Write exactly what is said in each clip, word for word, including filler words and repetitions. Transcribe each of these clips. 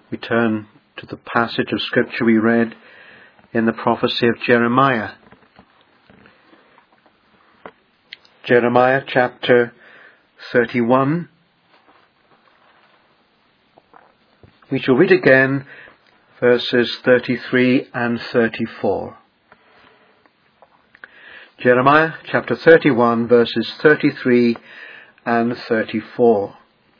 We turn to the passage of Scripture we read in the prophecy of Jeremiah. Jeremiah chapter thirty-one. We shall read again verses thirty-three and thirty-four. Jeremiah chapter thirty-one, verses thirty-three and thirty-four.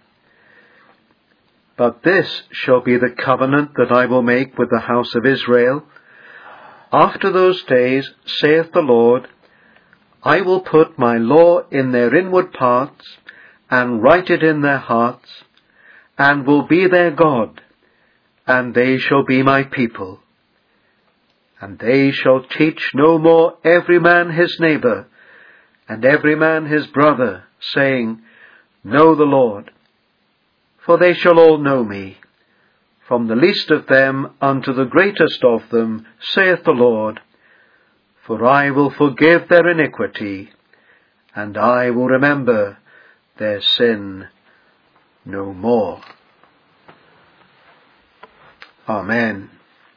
But this shall be the covenant that I will make with the house of Israel. After those days, saith the Lord, I will put my law in their inward parts, and write it in their hearts, and will be their God, and they shall be my people. And they shall teach no more every man his neighbour, and every man his brother, saying, Know the Lord. For they shall all know me, from the least of them unto the greatest of them, saith the Lord. For I will forgive their iniquity, and I will remember their sin no more. Amen.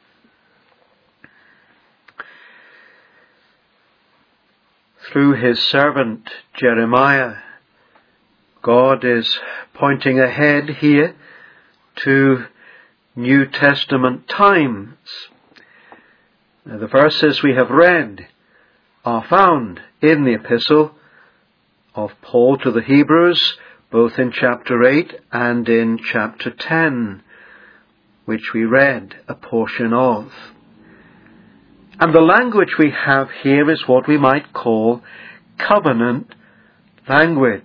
Through his servant Jeremiah, God is pointing ahead here to New Testament times. Now, the verses we have read are found in the epistle of Paul to the Hebrews, both in chapter eight and in chapter ten, which we read a portion of. And the language we have here is what we might call covenant language.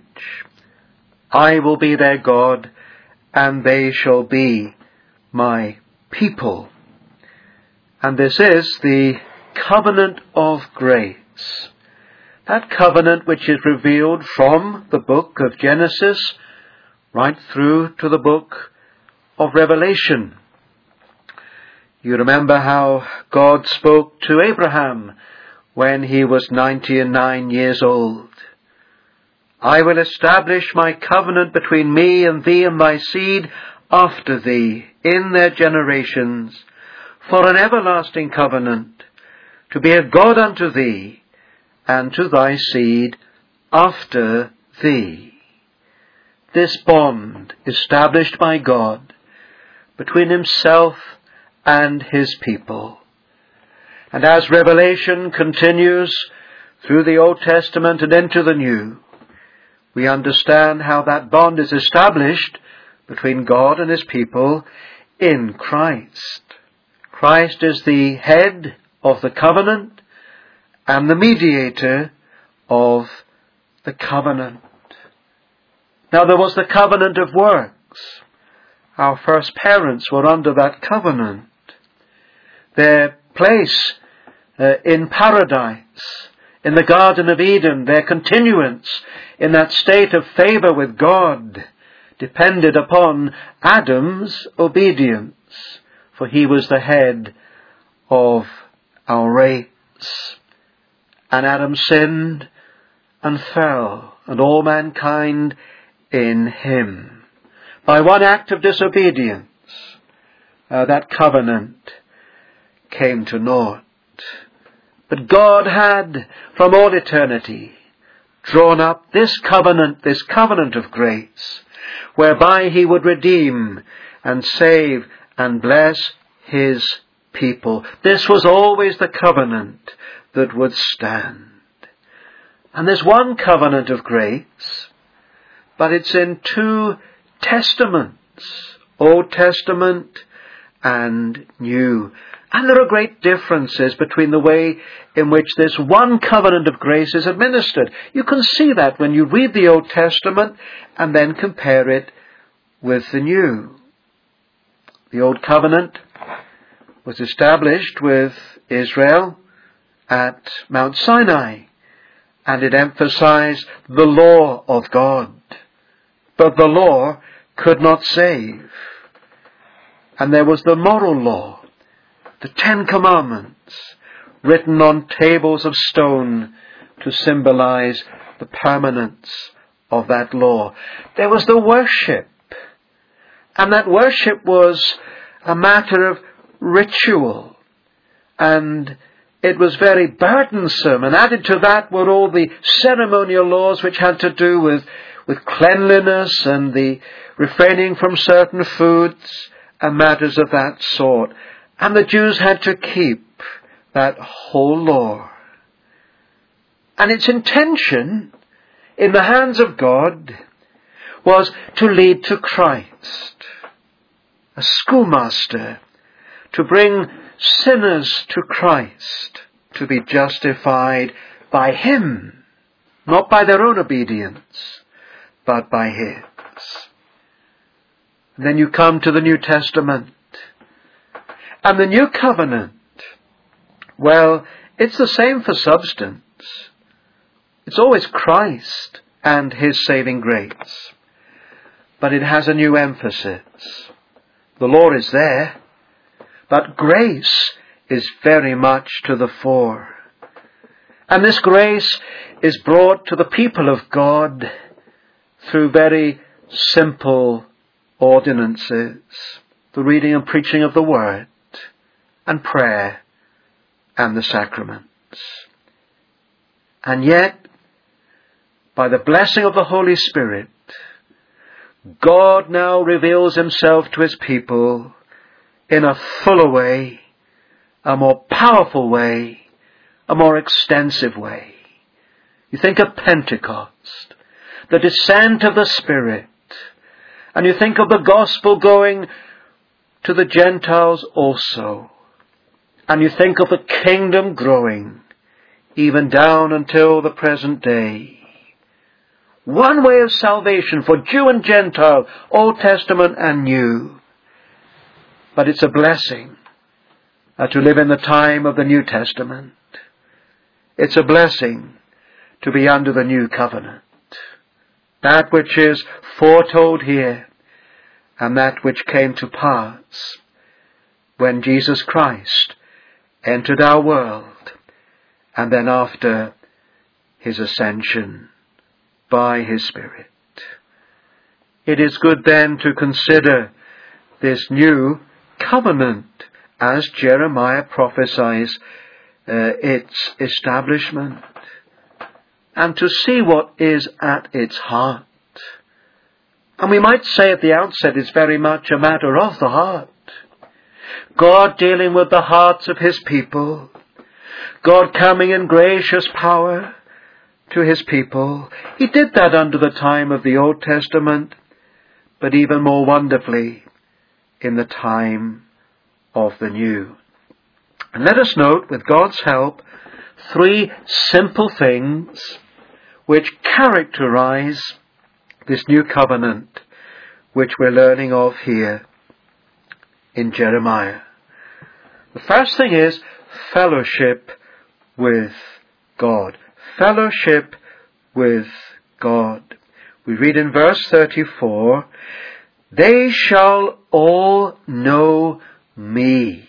I will be their God, and they shall be my people. And this is the covenant of grace. That covenant which is revealed from the book of Genesis right through to the book of Revelation. You remember how God spoke to Abraham when he was ninety and nine years old. I will establish my covenant between me and thee and thy seed after thee in their generations, for an everlasting covenant, to be a God unto thee and to thy seed after thee. This bond established by God between himself and his people. And as Revelation continues through the Old Testament and into the New, we understand how that bond is established between God and his people in Christ. Christ is the head of the covenant and the mediator of the covenant. Now there was the covenant of works. Our first parents were under that covenant. Their place uh, in paradise, in the Garden of Eden, their continuance in that state of favour with God depended upon Adam's obedience, for he was the head of our race. And Adam sinned and fell, and all mankind in him. By one act of disobedience, uh, that covenant came to naught. But God had, from all eternity, drawn up this covenant, this covenant of grace, whereby he would redeem and save and bless his people. This was always the covenant that would stand. And there's one covenant of grace, but it's in two testaments, Old Testament and New. And there are great differences between the way in which this one covenant of grace is administered. You can see that when you read the Old Testament and then compare it with the New. The Old Covenant was established with Israel at Mount Sinai, and it emphasized the law of God. But the law could not save. And there was the moral law, the Ten Commandments, written on tables of stone to symbolize the permanence of that law. There was the worship, and that worship was a matter of ritual, and it was very burdensome, and added to that were all the ceremonial laws which had to do with, with cleanliness and the refraining from certain foods and matters of that sort. And the Jews had to keep that whole law. And its intention, in the hands of God, was to lead to Christ, a schoolmaster, to bring sinners to Christ, to be justified by Him, not by their own obedience, but by His. And then you come to the New Testament. And the New Covenant, well, it's the same for substance. It's always Christ and His saving grace. But it has a new emphasis. The law is there, but grace is very much to the fore. And this grace is brought to the people of God through very simple ordinances, the reading and preaching of the Word, and prayer, and the sacraments. And yet, by the blessing of the Holy Spirit, God now reveals Himself to His people in a fuller way, a more powerful way, a more extensive way. You think of Pentecost, the descent of the Spirit, and you think of the gospel going to the Gentiles also, and you think of the kingdom growing even down until the present day. One way of salvation for Jew and Gentile, Old Testament and New. But it's a blessing uh, to live in the time of the New Testament. It's a blessing to be under the New Covenant. That which is foretold here, and that which came to pass when Jesus Christ entered our world, and then after His ascension by His Spirit. It is good then to consider this new covenant as Jeremiah prophesies uh, its establishment, and to see what is at its heart. And we might say at the outset it's very much a matter of the heart. God dealing with the hearts of His people, God coming in gracious power to His people. He did that under the time of the Old Testament, but even more wonderfully in the time of the New. And let us note, with God's help, three simple things which characterize this new covenant which we're learning of here in Jeremiah. The first thing is fellowship with God. Fellowship with God. We read in verse thirty-four, "They shall all know me."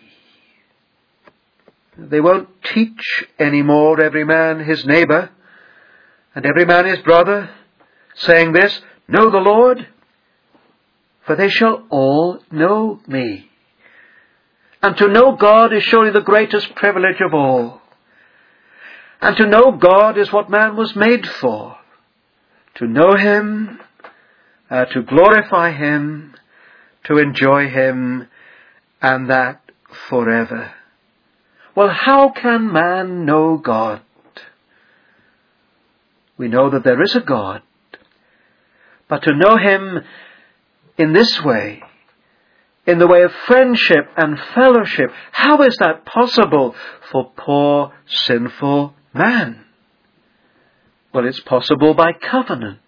They won't teach anymore every man his neighbor and every man his brother, saying this, "Know the Lord, for they shall all know me." And to know God is surely the greatest privilege of all. And to know God is what man was made for. To know Him, uh, to glorify Him, to enjoy Him, and that forever. Well, how can man know God? We know that there is a God. But to know Him in this way, in the way of friendship and fellowship, how is that possible for poor, sinful man? Well, it's possible by covenant.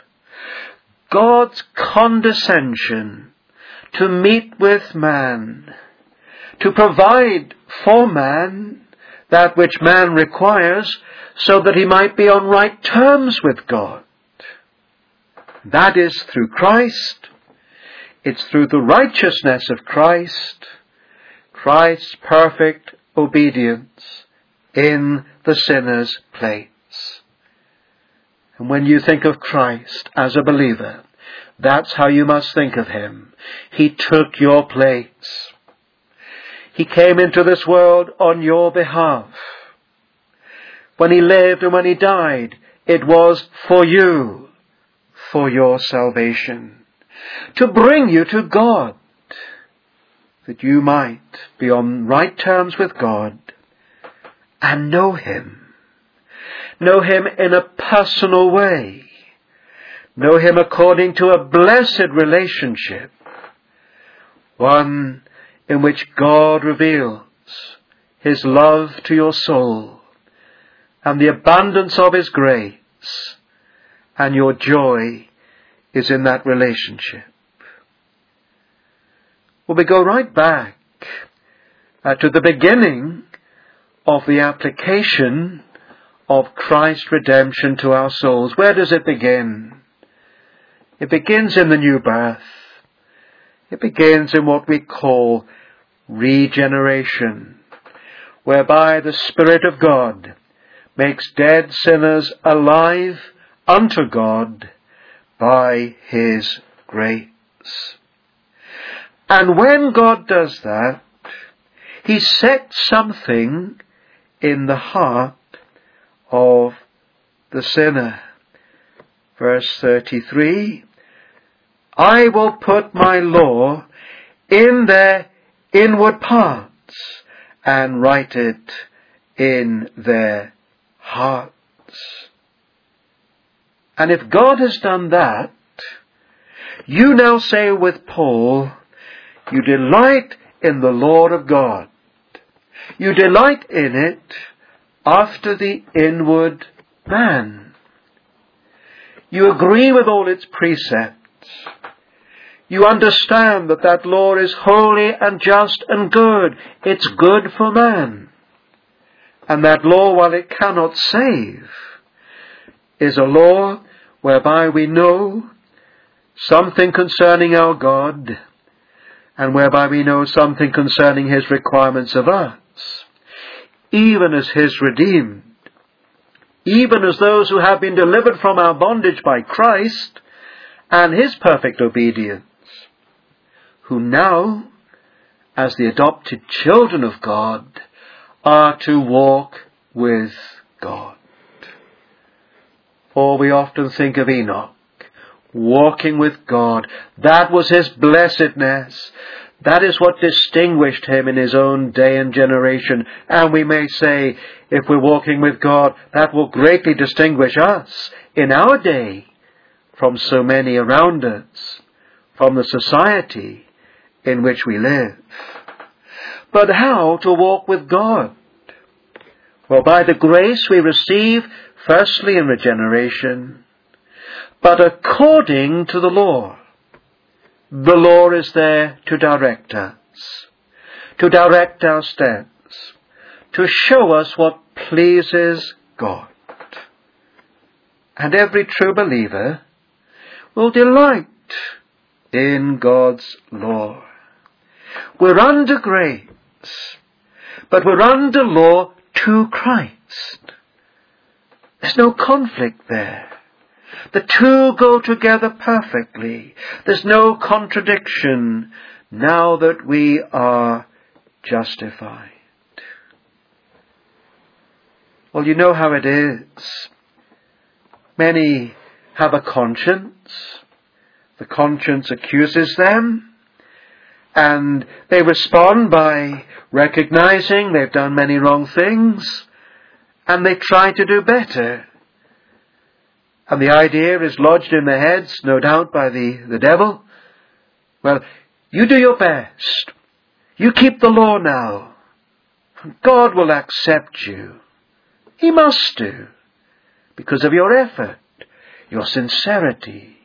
God's condescension to meet with man, to provide for man that which man requires, so that he might be on right terms with God. That is through Christ. It's through the righteousness of Christ, Christ's perfect obedience in the sinner's place. And when you think of Christ as a believer, That's how you must think of him. He took your place. He came into this world on your behalf. When he lived and when he died, it was for you, for your salvation, to bring you to God, that you might be on right terms with God and know him. Know him in a personal way. Know him according to a blessed relationship, one in which God reveals his love to your soul and the abundance of his grace, and your joy is in that relationship. Well, we go right back uh, to the beginning of the application of Christ's redemption to our souls. Where does it begin? It begins in the new birth. It begins in what we call regeneration, whereby the Spirit of God makes dead sinners alive unto God by his grace. And when God does that, he sets something in the heart of the sinner. Verse thirty-three, I will put my law in their inward parts and write it in their hearts. And if God has done that, you now say with Paul, you delight in the law of God. You delight in it after the inward man. You agree with all its precepts. You understand that that law is holy and just and good. It's good for man. And that law, while it cannot save, is a law whereby we know something concerning our God, and whereby we know something concerning his requirements of us, even as his redeemed, even as those who have been delivered from our bondage by Christ and his perfect obedience, who now, as the adopted children of God, are to walk with God. For we often think of Enoch, walking with God. That was his blessedness. That is what distinguished him in his own day and generation. And we may say, if we're walking with God, that will greatly distinguish us in our day from so many around us, from the society in which we live. But how to walk with God? Well, by the grace we receive, firstly in regeneration, but according to the law. The law is there to direct us, to direct our steps, to show us what pleases God. And every true believer will delight in God's law. We're under grace, but we're under law to Christ. There's no conflict there. The two go together perfectly. There's no contradiction now that we are justified. Well, you know how it is. Many have a conscience. The conscience accuses them, and they respond by recognizing they've done many wrong things, and they try to do better. And the idea is lodged in their heads, no doubt, by the, the devil. Well, you do your best. You keep the law now. God will accept you. He must do, because of your effort, your sincerity.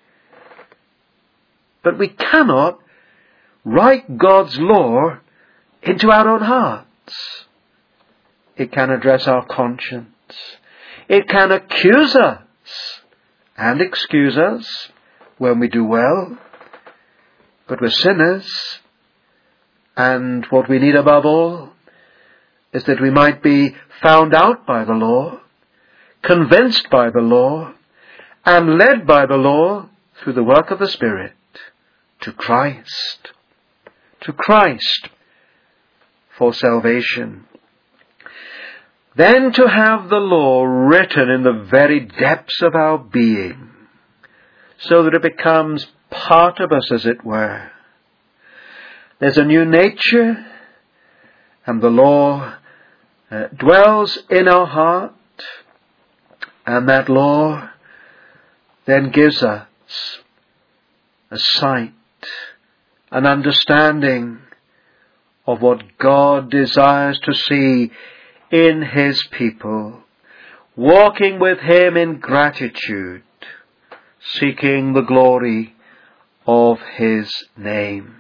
But we cannot write God's law into our own hearts. It can address our conscience. It can accuse us and excuse us when we do well. But we're sinners, and what we need above all is that we might be found out by the law, convinced by the law, and led by the law through the work of the Spirit, to Christ, to Christ for salvation. Then to have the law written in the very depths of our being, so that it becomes part of us, as it were. There's a new nature, and the law uh, dwells in our heart, and that law then gives us a sight, an understanding of what God desires to see in His people, walking with Him in gratitude, seeking the glory of His name.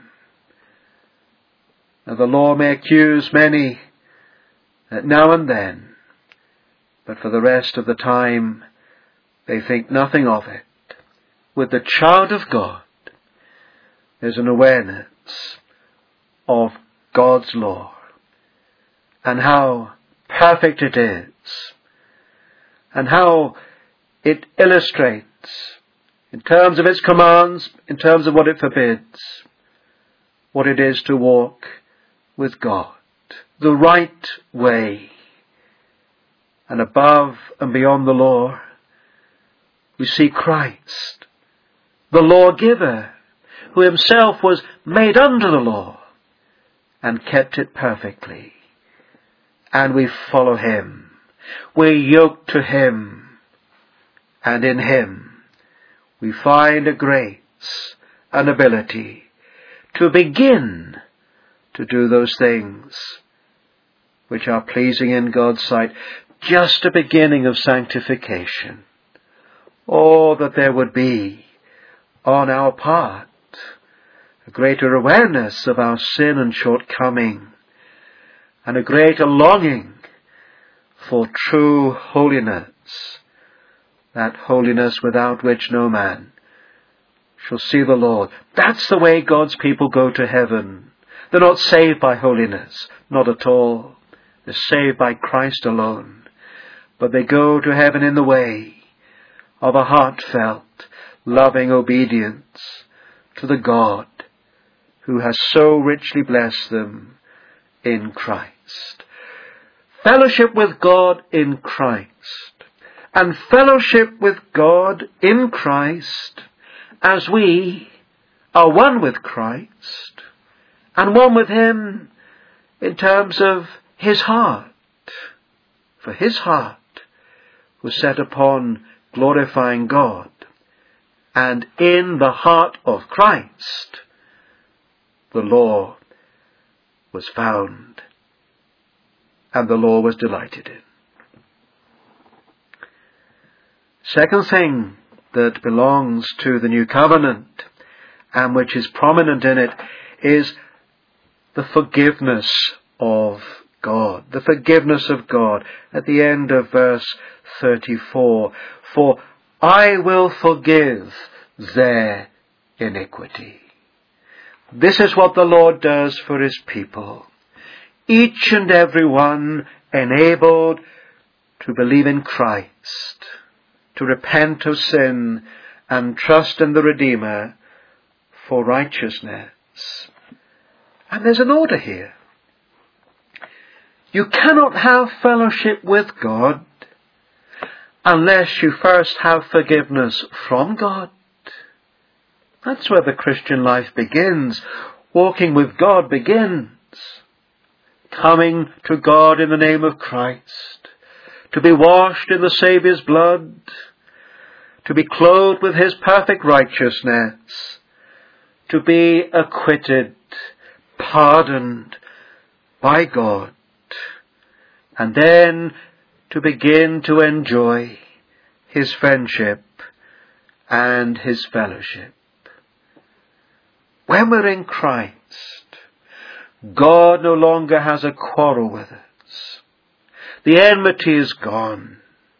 Now the law may accuse many now and then, but for the rest of the time they think nothing of it. With the child of God, there's an awareness of God's law and how perfect it is, and how it illustrates, in terms of its commands, in terms of what it forbids, what it is to walk with God, the right way. And above and beyond the law, we see Christ, the lawgiver, who Himself was made under the law and kept it perfectly. And we follow Him. We're yoked to Him. And in Him we find a grace, an ability to begin to do those things which are pleasing in God's sight. Just a beginning of sanctification. Oh, that there would be on our part a greater awareness of our sin and shortcoming, and a greater longing for true holiness, that holiness without which no man shall see the Lord. That's the way God's people go to heaven. They're not saved by holiness, not at all. They're saved by Christ alone. But they go to heaven in the way of a heartfelt, loving obedience to the God who has so richly blessed them in Christ. Fellowship with God in Christ, and fellowship with God in Christ as we are one with Christ and one with Him in terms of His heart. For His heart was set upon glorifying God, and in the heart of Christ the law was found, and the law was delighted in. Second thing that belongs to the new covenant, and which is prominent in it, is the forgiveness of God. The forgiveness of God. At the end of verse thirty-four, for I will forgive their iniquity. This is what the Lord does for His people. Each and every one enabled to believe in Christ, to repent of sin and trust in the Redeemer for righteousness. And there's an order here. You cannot have fellowship with God unless you first have forgiveness from God. That's where the Christian life begins. Walking with God begins. Coming to God in the name of Christ. To be washed in the Saviour's blood. To be clothed with His perfect righteousness. To be acquitted, pardoned by God. And then to begin to enjoy His friendship and His fellowship. When we're in Christ, God no longer has a quarrel with us. The enmity is gone.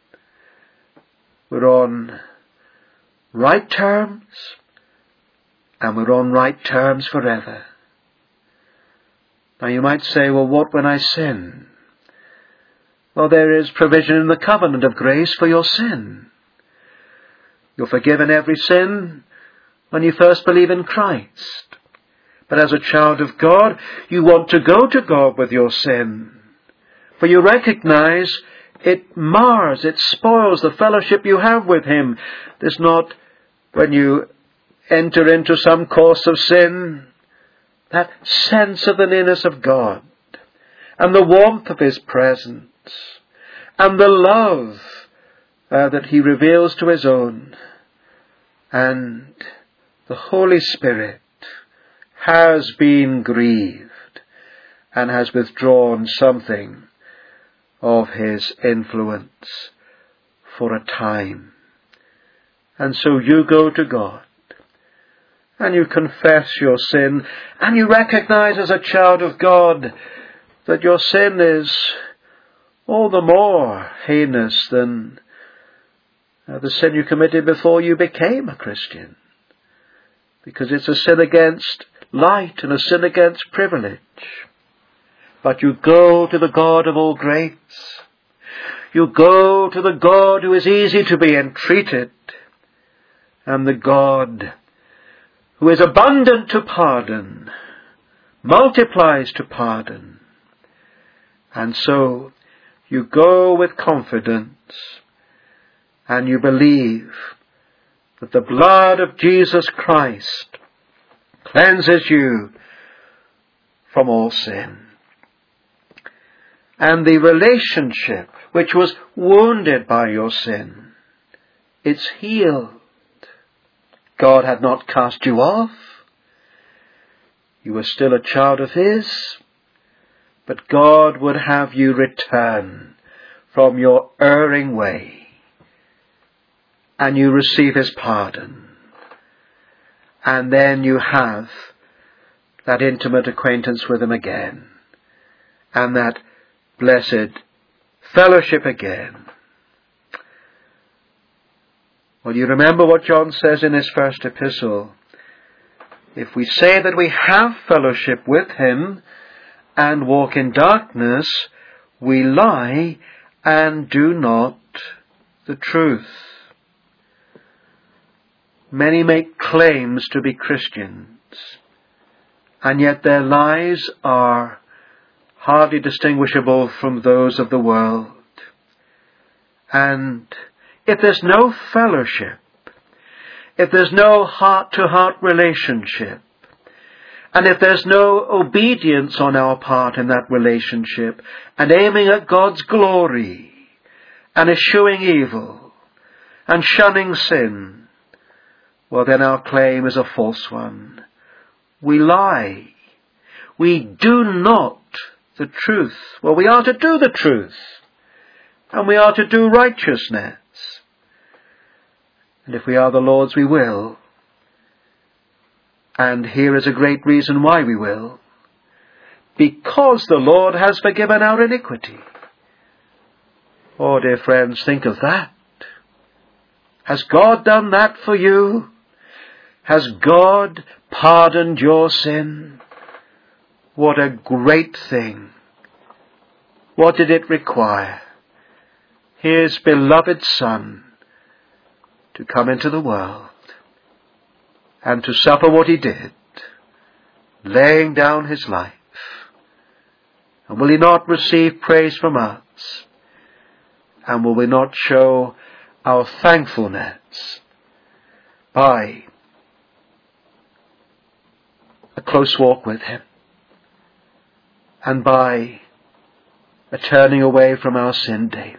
We're on right terms, and we're on right terms forever. Now you might say, well, what when I sin? Well, there is provision in the covenant of grace for your sin. You're forgiven every sin when you first believe in Christ. But as a child of God, you want to go to God with your sin. For you recognize it mars, it spoils the fellowship you have with Him. There's not, when you enter into some course of sin, that sense of the nearness of God, and the warmth of His presence, and the love uh, that He reveals to His own. And the Holy Spirit has been grieved and has withdrawn something of His influence for a time. And so you go to God and you confess your sin, and you recognize as a child of God that your sin is all the more heinous than uh, the sin you committed before you became a Christian, because it's a sin against light and a sin against privilege. But you go to the God of all grace. You go to the God who is easy to be entreated, and the God who is abundant to pardon, multiplies to pardon. And so you go with confidence, and you believe that the blood of Jesus Christ cleanses you from all sin. And the relationship which was wounded by your sin, it's healed. God had not cast you off. You were still a child of His, but God would have you return from your erring way, and you receive His pardon. And then you have that intimate acquaintance with Him again, and that blessed fellowship again. Well, you remember what John says in his first epistle. If we say that we have fellowship with Him and walk in darkness, we lie and do not the truth. Many make claims to be Christians, and yet their lives are hardly distinguishable from those of the world. And if there's no fellowship, if there's no heart-to-heart relationship, and if there's no obedience on our part in that relationship, and aiming at God's glory, and eschewing evil, and shunning sin, well, then our claim is a false one. We lie. We do not the truth. Well, we are to do the truth, and we are to do righteousness. And if we are the Lord's, we will. And here is a great reason why we will. Because the Lord has forgiven our iniquity. Oh, dear friends, think of that. Has God done that for you? Has God pardoned your sin? What a great thing. What did it require? His beloved Son to come into the world and to suffer what He did, laying down His life. And will He not receive praise from us? And will we not show our thankfulness by a close walk with Him, and by a turning away from our sin daily?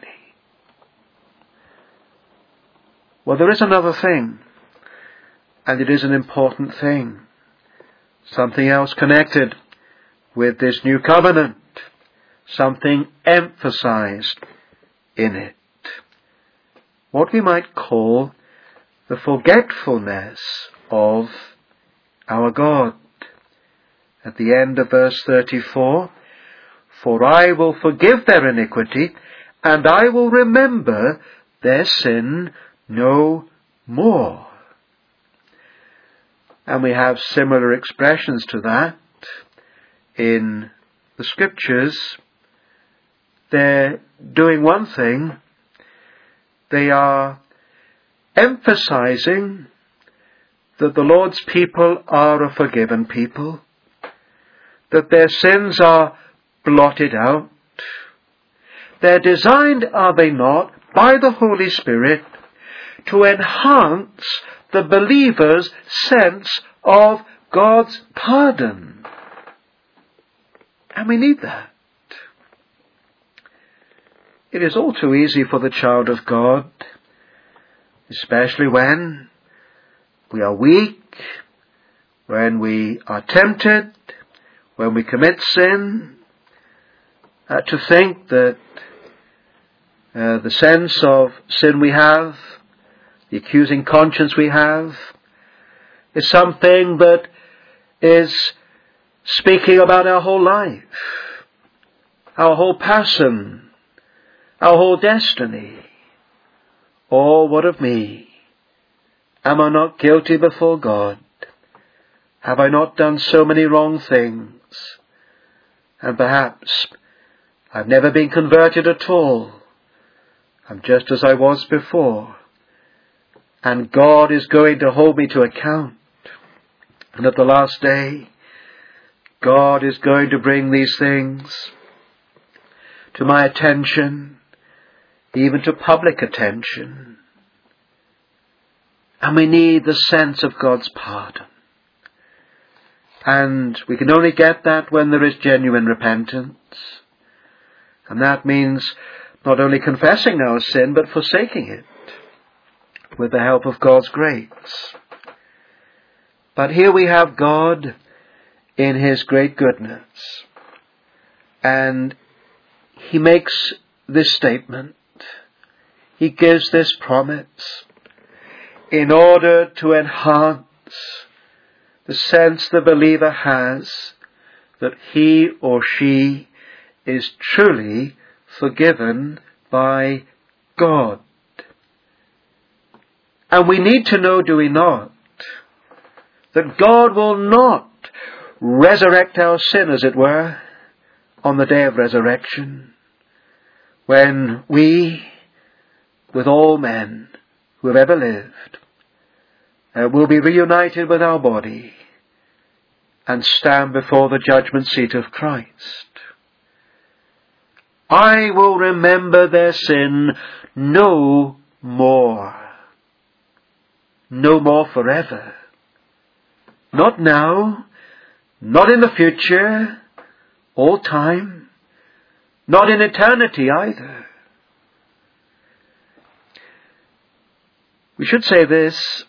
Well, there is another thing, and it is an important thing. Something else connected with this new covenant. Something emphasized in it. What we might call the forgetfulness of our God. At the end of verse thirty-four, for I will forgive their iniquity, and I will remember their sin no more. And we have similar expressions to that in the Scriptures. They're doing one thing. They are emphasizing that the Lord's people are a forgiven people, that their sins are blotted out. They're designed, are they not, by the Holy Spirit to enhance the believer's sense of God's pardon. And we need that. It is all too easy for the child of God, especially when we are weak, when we are tempted, when we commit sin, uh, to think that uh, the sense of sin we have, the accusing conscience we have, is something that is speaking about our whole life, our whole passion, our whole destiny. Oh, what of me? Am I not guilty before God? Have I not done so many wrong things? And perhaps I've never been converted at all. I'm just as I was before. And God is going to hold me to account. And at the last day, God is going to bring these things to my attention, even to public attention. And we need the sense of God's pardon. And we can only get that when there is genuine repentance. And that means not only confessing our sin, but forsaking it with the help of God's grace. But here we have God in His great goodness. And He makes this statement. He gives this promise in order to enhance the sense the believer has that he or she is truly forgiven by God. And we need to know, do we not, that God will not resurrect our sin, as it were, on the day of resurrection, when we, with all men who have ever lived, uh, will be reunited with our body and stand before the judgment seat of Christ. I will remember their sin no more. No more forever. Not now, not in the future, all time, not in eternity either. We should say this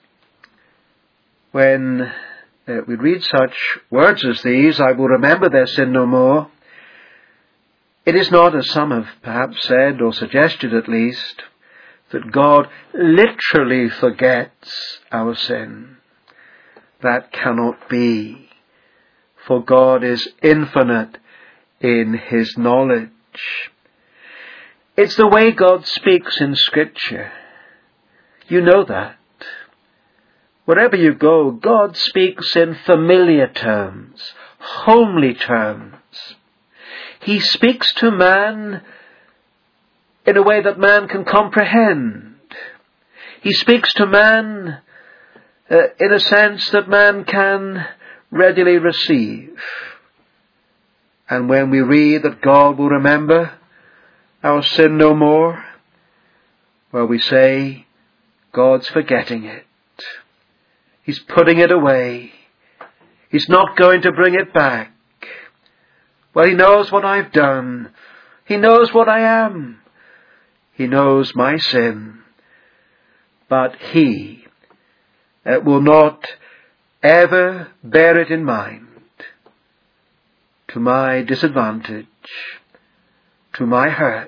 when uh, we read such words as these, I will remember their sin no more. It is not, as some have perhaps said, or suggested at least, that God literally forgets our sin. That cannot be, for God is infinite in His knowledge. It's the way God speaks in Scripture. You know that. Wherever you go, God speaks in familiar terms, homely terms. He speaks to man in a way that man can comprehend. He speaks to man uh, in a sense that man can readily receive. And when we read that God will remember our sin no more, well, we say, God's forgetting it. He's putting it away. He's not going to bring it back. Well, He knows what I've done. He knows what I am. He knows my sin. But He uh, will not ever bear it in mind to my disadvantage, to my hurt.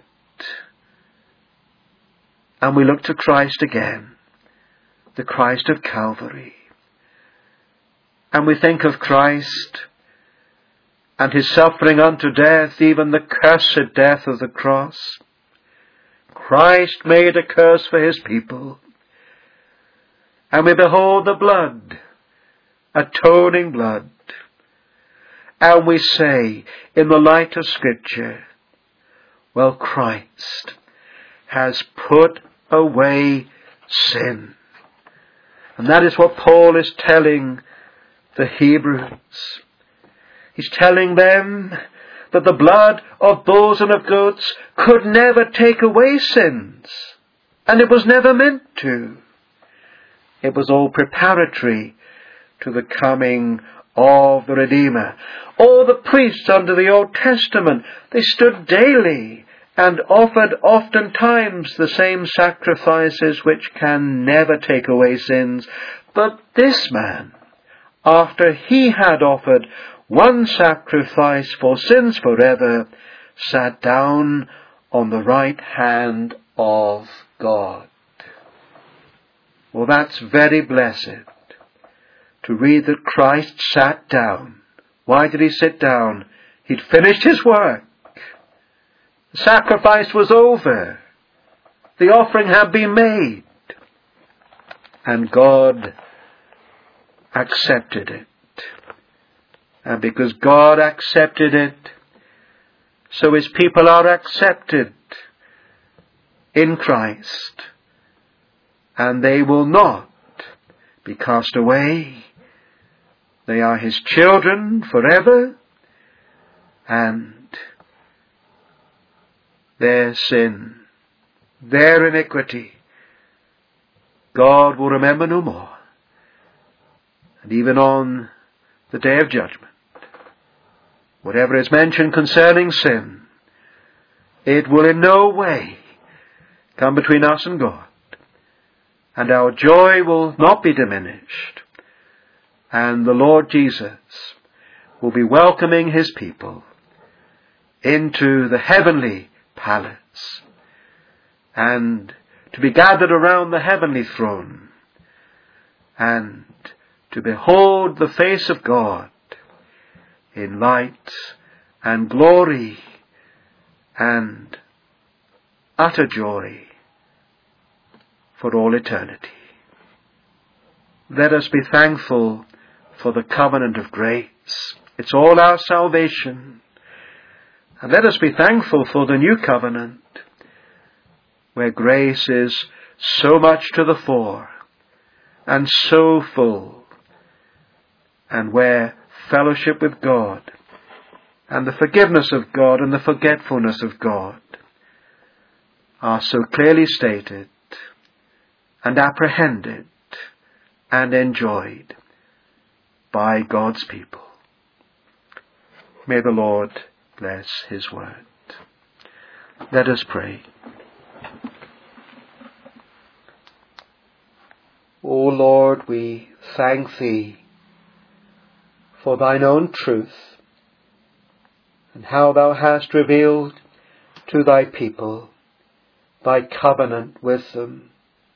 And we look to Christ again, the Christ of Calvary. And we think of Christ and His suffering unto death, even the cursed death of the cross. Christ made a curse for His people. And we behold the blood, atoning blood. And we say, in the light of Scripture, well, Christ has put away sin. And that is what Paul is telling the Hebrews. He's telling them that the blood of bulls and of goats could never take away sins. And it was never meant to. It was all preparatory to the coming of the Redeemer. All the priests under the Old Testament, they stood daily and offered oftentimes the same sacrifices which can never take away sins. But this man, after he had offered one sacrifice for sins forever, sat down on the right hand of God. Well, that's very blessed to read that Christ sat down. Why did he sit down? He'd finished his work. The sacrifice was over. The offering had been made. And God accepted it. And because God accepted it, so his people are accepted in Christ. And they will not be cast away. They are his children forever. And their sin, their iniquity, God will remember no more. And even on the day of judgment, whatever is mentioned concerning sin, it will in no way come between us and God. And our joy will not be diminished. And the Lord Jesus will be welcoming his people into the heavenly palace, and to be gathered around the heavenly throne, and to behold the face of God in light and glory and utter joy for all eternity. Let us be thankful for the covenant of grace. It's all our salvation. And let us be thankful for the new covenant, where grace is so much to the fore and so full, and where fellowship with God and the forgiveness of God and the forgetfulness of God are so clearly stated and apprehended and enjoyed by God's people. May the Lord bless his word. Let us pray. O Lord, we thank thee for thine own truth, and how thou hast revealed to thy people thy covenant with them.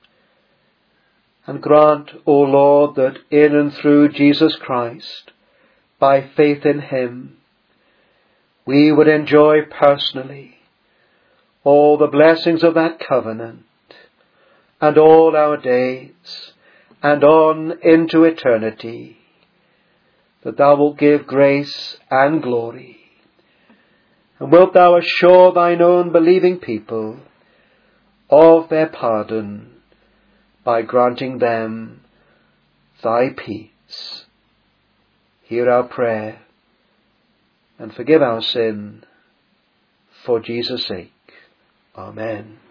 And grant, O Lord, that in and through Jesus Christ, by faith in him, we would enjoy personally all the blessings of that covenant, and all our days, and on into eternity, that thou wilt give grace and glory. And wilt thou assure thine own believing people of their pardon by granting them thy peace. Hear our prayer, and forgive our sin, for Jesus' sake. Amen.